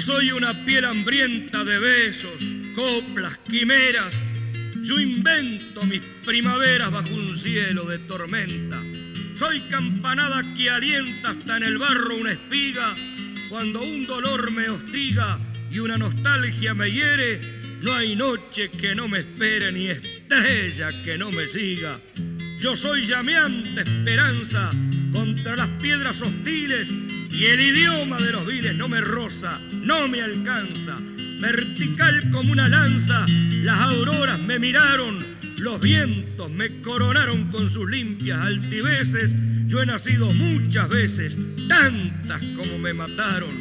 soy una piel hambrienta de besos, coplas, quimeras. Yo invento mis primaveras bajo un cielo de tormenta. Soy campanada que alienta hasta en el barro una espiga. Cuando un dolor me hostiga y una nostalgia me hiere, no hay noche que no me espere ni estrella que no me siga. Yo soy llameante esperanza contra las piedras hostiles y el idioma de los viles no me roza, no me alcanza. Vertical como una lanza, las auroras me miraron, los vientos me coronaron con sus limpias altiveces. Yo he nacido muchas veces, tantas como me mataron.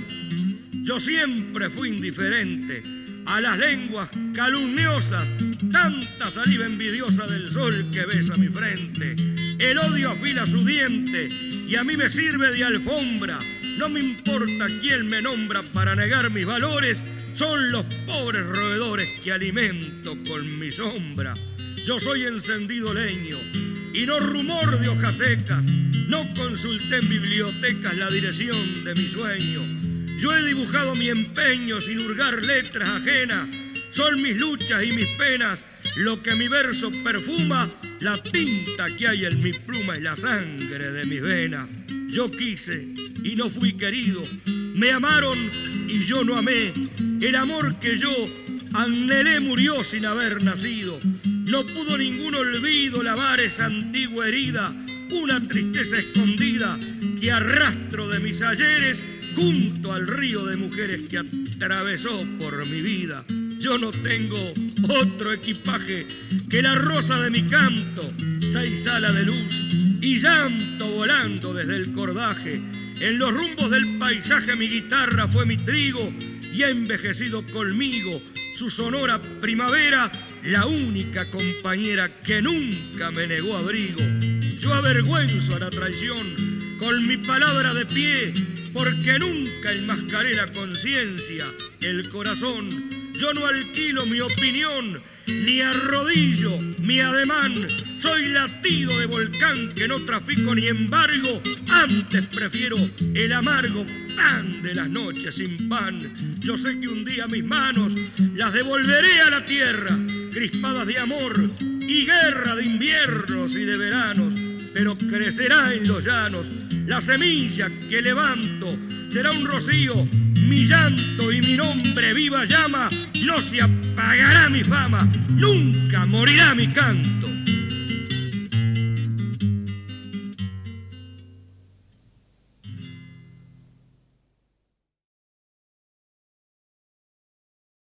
Yo siempre fui indiferente a las lenguas calumniosas, tanta saliva envidiosa del sol que besa mi frente. El odio afila su diente y a mí me sirve de alfombra. No me importa quién me nombra para negar mis valores, son los pobres roedores que alimento con mi sombra. Yo soy encendido leño y no rumor de hojas secas, no consulté en bibliotecas la dirección de mi sueño. Yo he dibujado mi empeño sin hurgar letras ajenas, son mis luchas y mis penas lo que mi verso perfuma, la tinta que hay en mi pluma es la sangre de mis venas. Yo quise y no fui querido, me amaron y yo no amé, el amor que yo anhelé murió sin haber nacido. No pudo ningún olvido lavar esa antigua herida, una tristeza escondida que arrastro de mis ayeres junto al río de mujeres que atravesó por mi vida. Yo no tengo otro equipaje que la rosa de mi canto, 6 alas de luz y llanto volando desde el cordaje. En los rumbos del paisaje mi guitarra fue mi trigo y ha envejecido conmigo su sonora primavera, la única compañera que nunca me negó abrigo. Yo avergüenzo a la traición con mi palabra de pie, porque nunca enmascaré la conciencia, el corazón. Yo no alquilo mi opinión, ni arrodillo mi ademán. Soy latido de volcán que no trafico ni embargo. Antes prefiero el amargo pan de las noches sin pan. Yo sé que un día mis manos las devolveré a la tierra, crispadas de amor y guerra de inviernos y de veranos. Pero crecerá en los llanos la semilla que levanto, será un rocío, mi llanto y mi nombre viva llama. No se apagará mi fama, nunca morirá mi canto.